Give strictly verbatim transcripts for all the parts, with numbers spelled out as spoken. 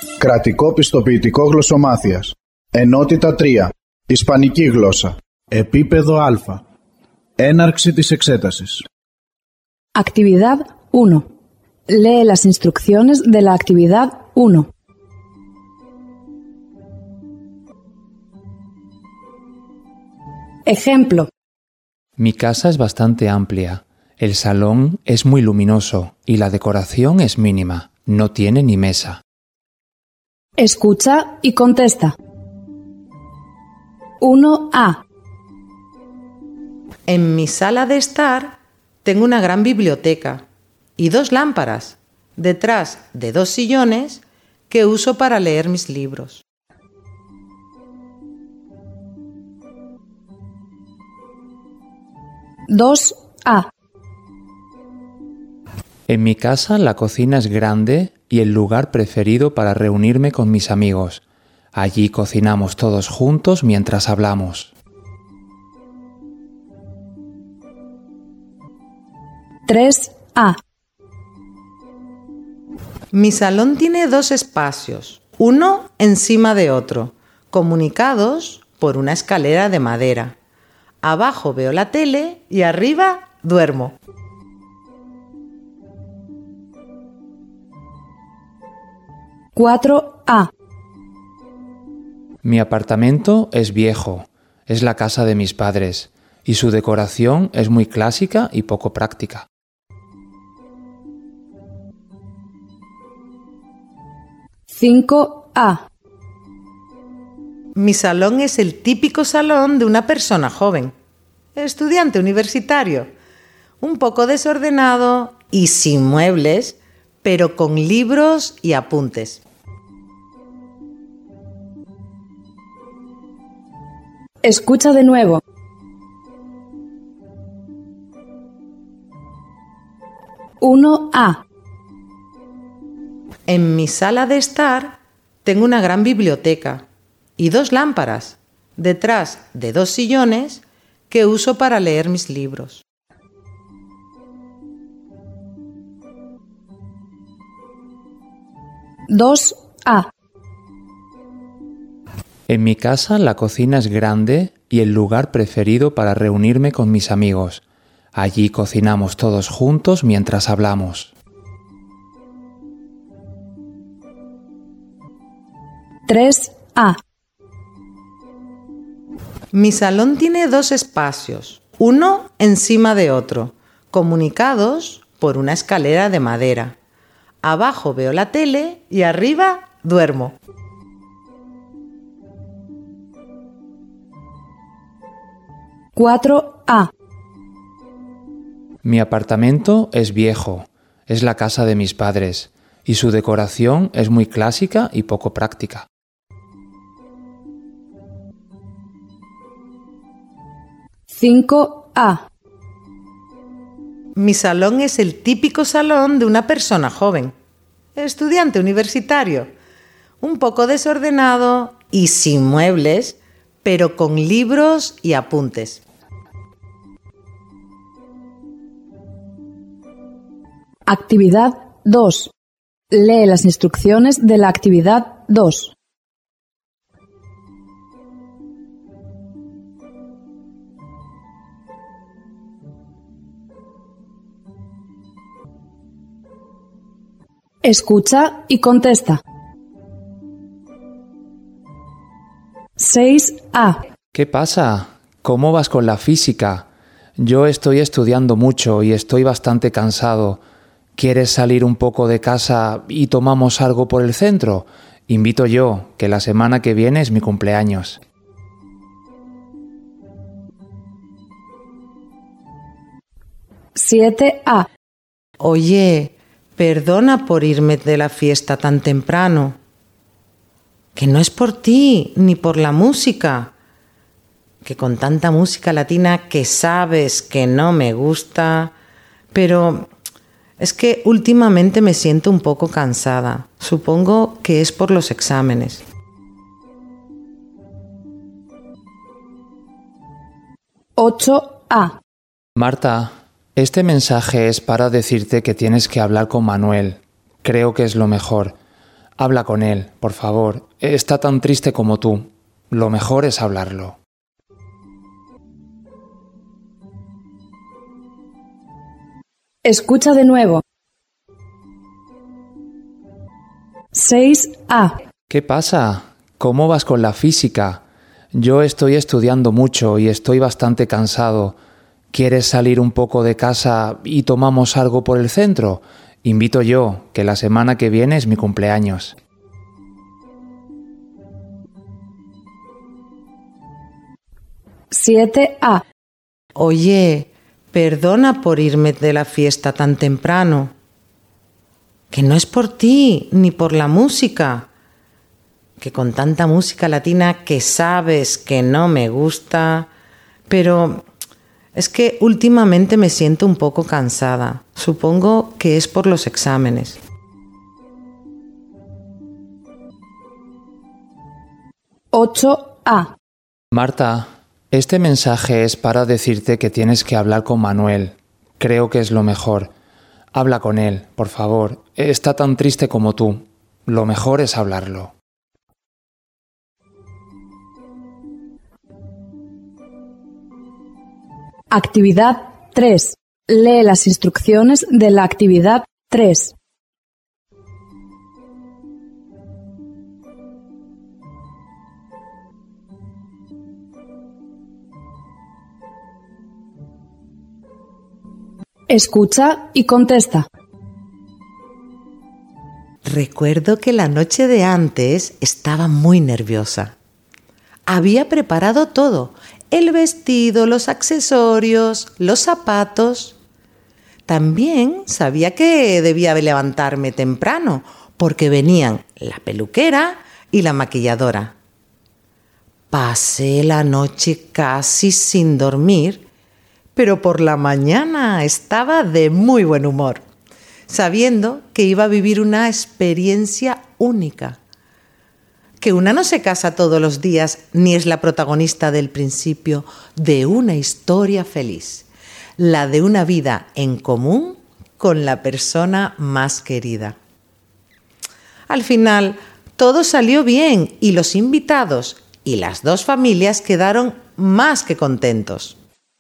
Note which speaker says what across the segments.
Speaker 1: Κρατικό πιστοποιητικό γλωσσομάθειας. Ενότητα τρία. Ισπανική γλώσσα. Επίπεδο Α. Έναρξη της εξέτασης.
Speaker 2: Actividad uno. Lee las instrucciones de la actividad uno. Ejemplo.
Speaker 3: Mi casa es bastante amplia. El salón es muy luminoso y la decoración es mínima. No tiene ni mesa.
Speaker 2: Escucha y contesta. uno A.
Speaker 4: En mi sala de estar tengo una gran biblioteca y dos lámparas detrás de dos sillones que uso para leer mis libros.
Speaker 2: dos A.
Speaker 3: En mi casa la cocina es grande y el lugar preferido para reunirme con mis amigos. Allí cocinamos todos juntos mientras hablamos.
Speaker 2: tres A.
Speaker 4: Mi salón tiene dos espacios, uno encima de otro, comunicados por una escalera de madera. Abajo veo la tele y arriba duermo.
Speaker 2: cuatro A.
Speaker 3: Mi apartamento es viejo. Es la casa de mis padres y su decoración es muy clásica y poco práctica.
Speaker 2: cinco A.
Speaker 4: Mi salón es el típico salón de una persona joven, estudiante universitario, un poco desordenado y sin muebles, pero con libros y apuntes.
Speaker 2: Escucha de nuevo. uno A.
Speaker 4: En mi sala de estar tengo una gran biblioteca y dos lámparas detrás de dos sillones que uso para leer mis libros.
Speaker 2: dos A.
Speaker 3: En mi casa la cocina es grande y el lugar preferido para reunirme con mis amigos. Allí cocinamos todos juntos mientras hablamos.
Speaker 2: tres A.
Speaker 4: Mi salón tiene dos espacios, uno encima de otro, comunicados por una escalera de madera. Abajo veo la tele y arriba duermo.
Speaker 2: cuatro A.
Speaker 3: Mi apartamento es viejo. Es la casa de mis padres y su decoración es muy clásica y poco práctica.
Speaker 2: cinco A.
Speaker 4: Mi salón es el típico salón de una persona joven, estudiante universitario, un poco desordenado y sin muebles, pero con libros y apuntes.
Speaker 2: Actividad dos. Lee las instrucciones de la actividad dos. Escucha y contesta. seis A.
Speaker 3: ¿Qué pasa? ¿Cómo vas con la física? Yo estoy estudiando mucho y estoy bastante cansado. ¿Quieres salir un poco de casa y tomamos algo por el centro? Invito yo, que la semana que viene es mi cumpleaños.
Speaker 2: siete A.
Speaker 4: Oye, perdona por irme de la fiesta tan temprano. Que no es por ti, ni por la música. Que con tanta música latina que sabes que no me gusta, pero es que últimamente me siento un poco cansada. Supongo que es por los exámenes.
Speaker 2: ocho A.
Speaker 3: Marta, este mensaje es para decirte que tienes que hablar con Manuel. Creo que es lo mejor. Habla con él, por favor. Está tan triste como tú. Lo mejor es hablarlo.
Speaker 2: Escucha de nuevo. seis A.
Speaker 3: ¿Qué pasa? ¿Cómo vas con la física? Yo estoy estudiando mucho y estoy bastante cansado. ¿Quieres salir un poco de casa y tomamos algo por el centro? Invito yo, que la semana que viene es mi cumpleaños.
Speaker 2: siete A.
Speaker 4: Oye, perdona por irme de la fiesta tan temprano. Que no es por ti, ni por la música. Que con tanta música latina que sabes que no me gusta, pero es que últimamente me siento un poco cansada. Supongo que es por los exámenes.
Speaker 2: ocho A.
Speaker 3: Marta, este mensaje es para decirte que tienes que hablar con Manuel. Creo que es lo mejor. Habla con él, por favor. Está tan triste como tú. Lo mejor es hablarlo.
Speaker 2: Actividad tres. Lee las instrucciones de la actividad tres. Escucha y contesta.
Speaker 4: Recuerdo que la noche de antes estaba muy nerviosa. Había preparado todo, el vestido, los accesorios, los zapatos. También sabía que debía levantarme temprano, porque venían la peluquera y la maquilladora. Pasé la noche casi sin dormir, pero por la mañana estaba de muy buen humor, sabiendo que iba a vivir una experiencia única. Que una no se casa todos los días ni es la protagonista del principio de una historia feliz, la de una vida en común con la persona más querida. Al final, todo salió bien y los invitados y las dos familias quedaron más que contentos.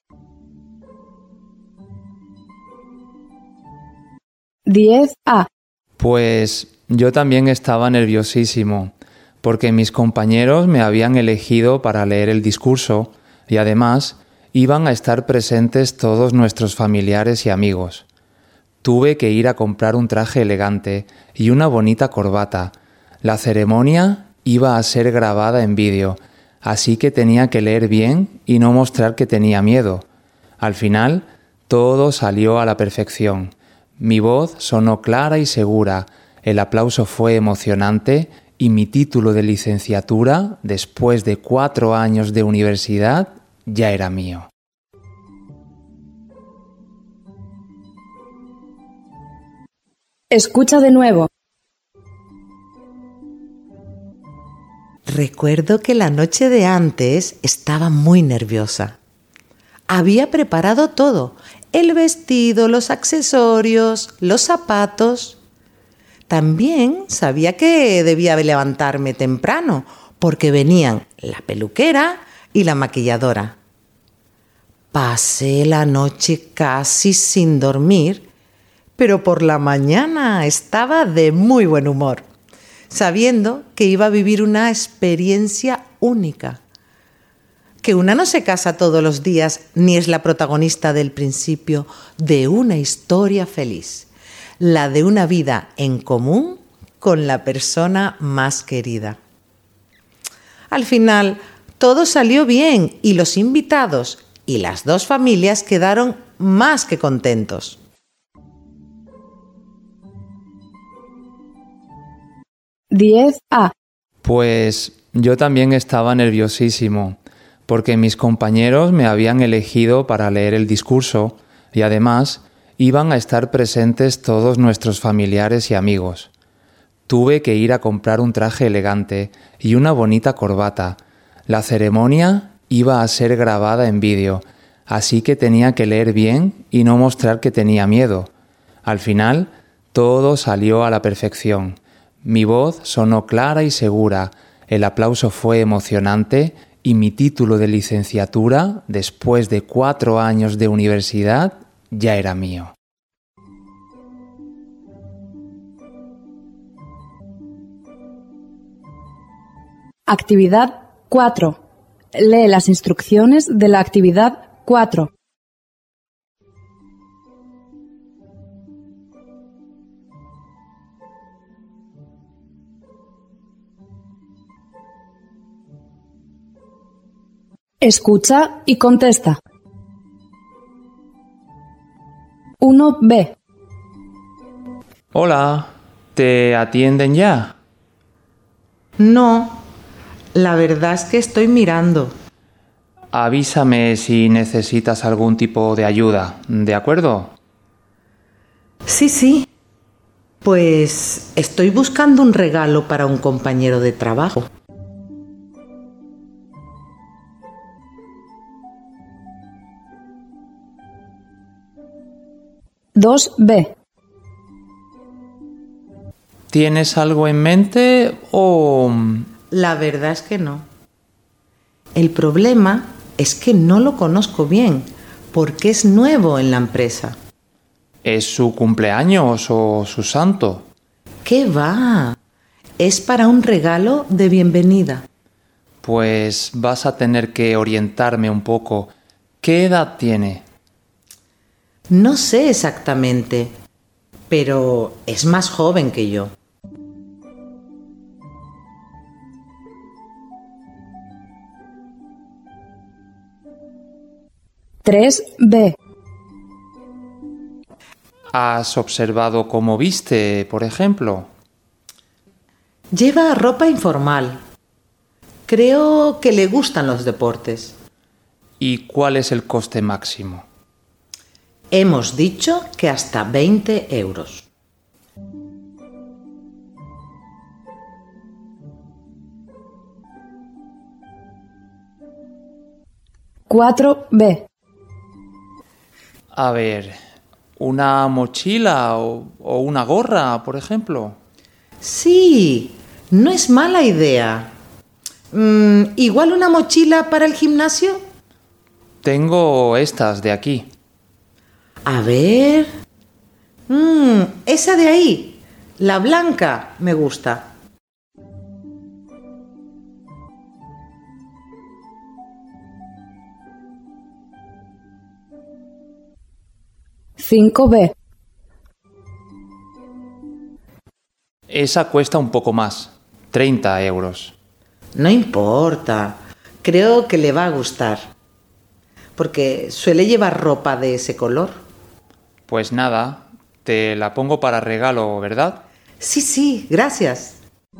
Speaker 2: diez A.
Speaker 3: Pues yo también estaba nerviosísimo, porque mis compañeros me habían elegido para leer el discurso y además iban a estar presentes todos nuestros familiares y amigos. Tuve que ir a comprar un traje elegante y una bonita corbata. La ceremonia iba a ser grabada en vídeo, así que tenía que leer bien y no mostrar que tenía miedo. Al final, todo salió a la perfección. Mi voz sonó clara y segura, el aplauso fue emocionante y mi título de licenciatura, después de cuatro años de universidad, ya era mío.
Speaker 2: Escucha de nuevo.
Speaker 4: Recuerdo que la noche de antes estaba muy nerviosa. Había preparado todo, el vestido, los accesorios, los zapatos. También sabía que debía levantarme temprano, porque venían la peluquera y la maquilladora. Pasé la noche casi sin dormir, pero por la mañana estaba de muy buen humor, sabiendo que iba a vivir una experiencia única. Que una no se casa todos los días ni es la protagonista del principio de una historia feliz, la de una vida en común con la persona más querida. Al final, todo salió bien y los invitados y las dos familias quedaron más que contentos.
Speaker 2: diez A.
Speaker 3: Pues yo también estaba nerviosísimo, porque mis compañeros me habían elegido para leer el discurso y además iban a estar presentes todos nuestros familiares y amigos. Tuve que ir a comprar un traje elegante y una bonita corbata. La ceremonia iba a ser grabada en vídeo, así que tenía que leer bien y no mostrar que tenía miedo. Al final, todo salió a la perfección. Mi voz sonó clara y segura, el aplauso fue emocionante y mi título de licenciatura, después de cuatro años de universidad, ya era mío.
Speaker 2: Actividad cuatro. Lee las instrucciones de la actividad cuatro. Escucha y contesta. uno be.
Speaker 3: Hola, ¿te atienden ya?
Speaker 4: No, la verdad es que estoy mirando.
Speaker 3: Avísame si necesitas algún tipo de ayuda, ¿de acuerdo?
Speaker 4: Sí, sí. Pues estoy buscando un regalo para un compañero de trabajo.
Speaker 2: dos be.
Speaker 3: ¿Tienes algo en mente o...?
Speaker 4: La verdad es que no. El problema es que no lo conozco bien, porque es nuevo en la empresa.
Speaker 3: ¿Es su cumpleaños o su santo?
Speaker 4: ¿Qué va? Es para un regalo de bienvenida.
Speaker 3: Pues vas a tener que orientarme un poco. ¿Qué edad tiene?
Speaker 4: No sé exactamente, pero es más joven que yo.
Speaker 2: tres be.
Speaker 3: ¿Has observado cómo viste, por ejemplo?
Speaker 4: Lleva ropa informal. Creo que le gustan los deportes.
Speaker 3: ¿Y cuál es el coste máximo?
Speaker 4: Hemos dicho que hasta veinte euros.
Speaker 2: cuatro be.
Speaker 3: A ver, ¿una mochila o, o una gorra, por ejemplo?
Speaker 4: Sí, no es mala idea. Mm, ¿igual una mochila para el gimnasio?
Speaker 3: Tengo estas de aquí.
Speaker 4: A ver. Mm, esa de ahí, la blanca, me gusta.
Speaker 2: cinco be.
Speaker 3: Esa cuesta un poco más, treinta euros.
Speaker 4: No importa, creo que le va a gustar. Porque suele llevar ropa de ese color.
Speaker 3: Pues nada, te la pongo para regalo, ¿verdad?
Speaker 4: Sí, sí, gracias.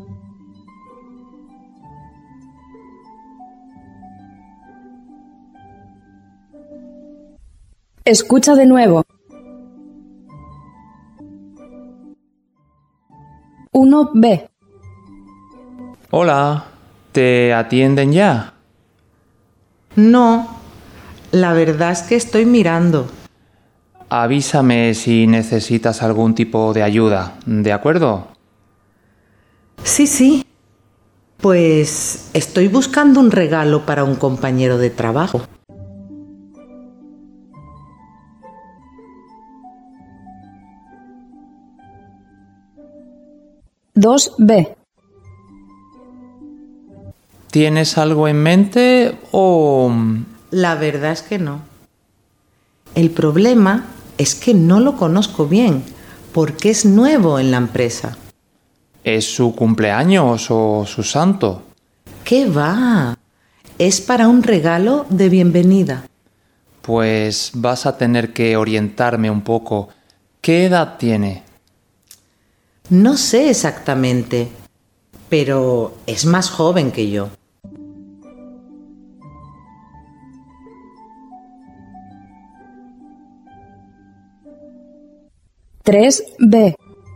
Speaker 2: Escucha de nuevo. uno be.
Speaker 3: Hola, ¿te atienden ya?
Speaker 4: No, la verdad es que estoy mirando.
Speaker 3: Avísame si necesitas algún tipo de ayuda, ¿de acuerdo?
Speaker 4: Sí, sí. Pues estoy buscando un regalo para un compañero de trabajo.
Speaker 2: dos be.
Speaker 3: ¿Tienes algo en mente o...?
Speaker 4: La verdad es que no. El problema es que no lo conozco bien, porque es nuevo en la empresa.
Speaker 3: ¿Es su cumpleaños o su santo?
Speaker 4: ¿Qué va? Es para un regalo de bienvenida.
Speaker 3: Pues vas a tener que orientarme un poco. ¿Qué edad tiene?
Speaker 4: No sé exactamente, pero es más joven que yo.
Speaker 2: tres be.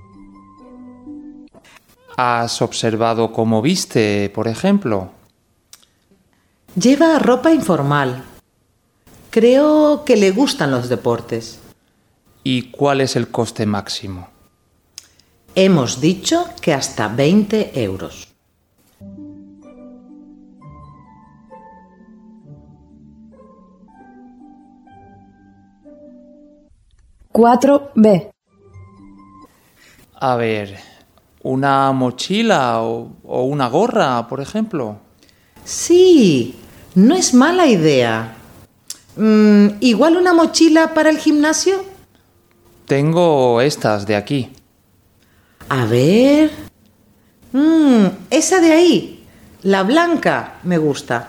Speaker 3: ¿Has observado cómo viste, por ejemplo?
Speaker 4: Lleva ropa informal. Creo que le gustan los deportes.
Speaker 3: ¿Y cuál es el coste máximo?
Speaker 4: Hemos dicho que hasta veinte euros.
Speaker 2: cuatro B.
Speaker 3: A ver, ¿una mochila o, o una gorra, por ejemplo?
Speaker 4: Sí, no es mala idea. Mm, ¿igual una mochila para el gimnasio?
Speaker 3: Tengo estas de aquí.
Speaker 4: A ver... Mm, esa de ahí, la blanca, me gusta.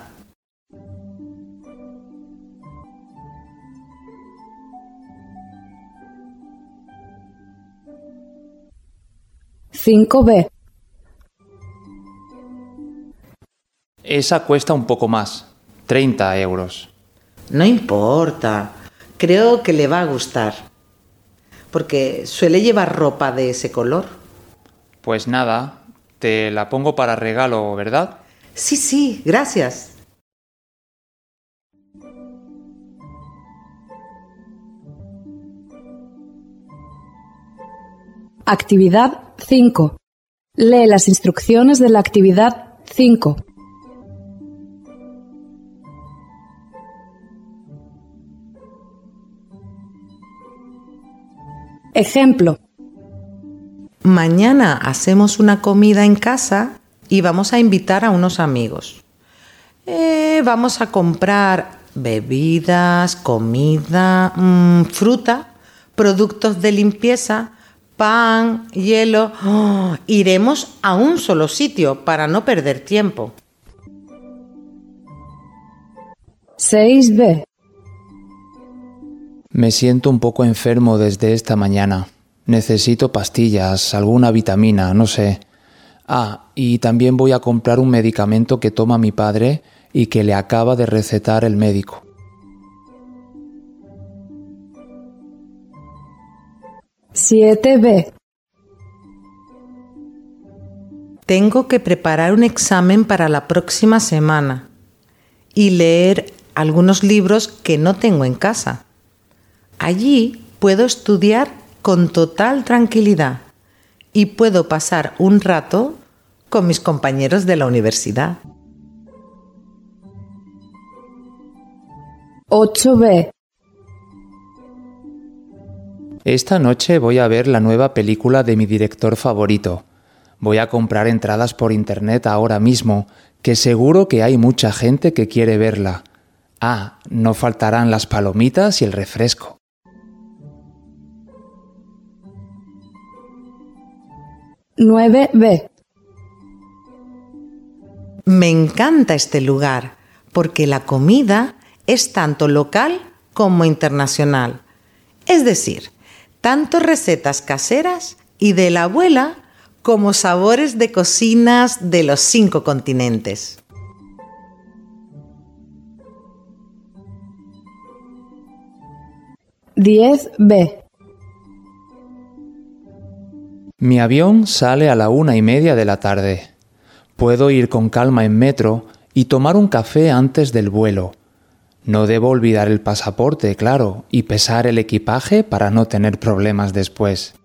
Speaker 2: cinco B.
Speaker 3: Esa cuesta un poco más, treinta euros.
Speaker 4: No importa, creo que le va a gustar. Porque suele llevar ropa de ese color.
Speaker 3: Pues nada, te la pongo para regalo, ¿verdad?
Speaker 4: Sí, sí, gracias.
Speaker 2: Actividad cinco. Lee las instrucciones de la actividad cinco. Ejemplo.
Speaker 4: Mañana hacemos una comida en casa y vamos a invitar a unos amigos. Eh, vamos a comprar bebidas, comida, mmm, fruta, productos de limpieza, pan, hielo. Oh, iremos a un solo sitio para no perder tiempo.
Speaker 2: seis B.
Speaker 3: Me siento un poco enfermo desde esta mañana. Necesito pastillas, alguna vitamina, no sé. Ah, y también voy a comprar un medicamento que toma mi padre y que le acaba de recetar el médico.
Speaker 2: siete B.
Speaker 4: Tengo que preparar un examen para la próxima semana y leer algunos libros que no tengo en casa. Allí puedo estudiar con total tranquilidad y puedo pasar un rato con mis compañeros de la universidad.
Speaker 2: ocho B.
Speaker 3: Esta noche voy a ver la nueva película de mi director favorito. Voy a comprar entradas por internet ahora mismo, que seguro que hay mucha gente que quiere verla. Ah, no faltarán las palomitas y el refresco.
Speaker 2: nueve B.
Speaker 4: Me encanta este lugar porque la comida es tanto local como internacional. Es decir, tanto recetas caseras y de la abuela como sabores de cocinas de los cinco continentes.
Speaker 2: diez B.
Speaker 3: Mi avión sale a la una y media de la tarde. Puedo ir con calma en metro y tomar un café antes del vuelo. No debo olvidar el pasaporte, claro, y pesar el equipaje para no tener problemas después.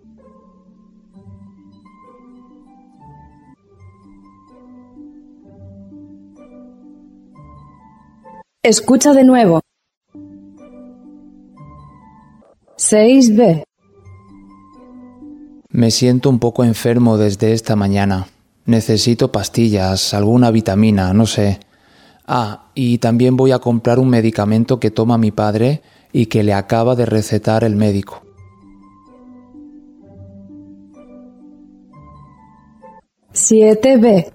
Speaker 2: Escucha de nuevo. seis B.
Speaker 3: Me siento un poco enfermo desde esta mañana. Necesito pastillas, alguna vitamina, no sé. Ah, y también voy a comprar un medicamento que toma mi padre y que le acaba de recetar el médico.
Speaker 2: siete B.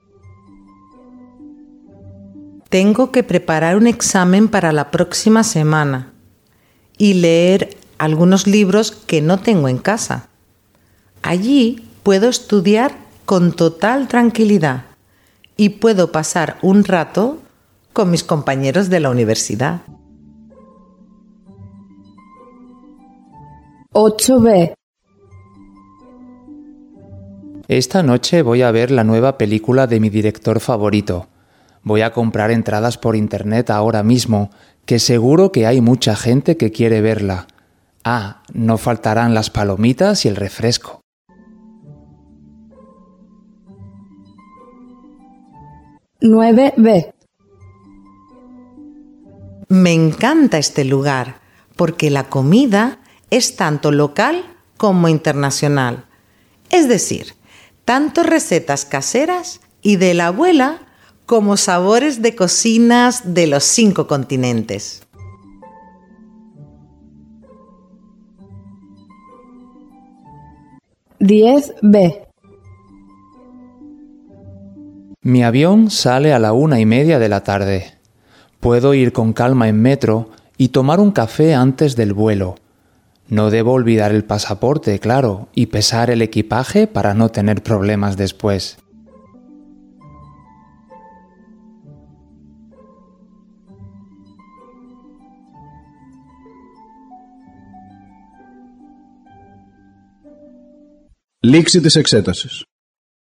Speaker 4: Tengo que preparar un examen para la próxima semana y leer algunos libros que no tengo en casa. Allí puedo estudiar con total tranquilidad y puedo pasar un rato con mis compañeros de la universidad.
Speaker 2: ocho B.
Speaker 3: Esta noche voy a ver la nueva película de mi director favorito. Voy a comprar entradas por internet ahora mismo, que seguro que hay mucha gente que quiere verla. Ah, no faltarán las palomitas y el refresco.
Speaker 2: nueve be.
Speaker 4: Me encanta este lugar porque la comida es tanto local como internacional. Es decir, tanto recetas caseras y de la abuela como sabores de cocinas de los cinco continentes.
Speaker 2: diez be.
Speaker 3: Mi avión sale a la una y media de la tarde. Puedo ir con calma en metro y tomar un café antes del vuelo. No debo olvidar el pasaporte, claro, y pesar el equipaje para no tener problemas después.
Speaker 1: Λήξη της εξέτασης.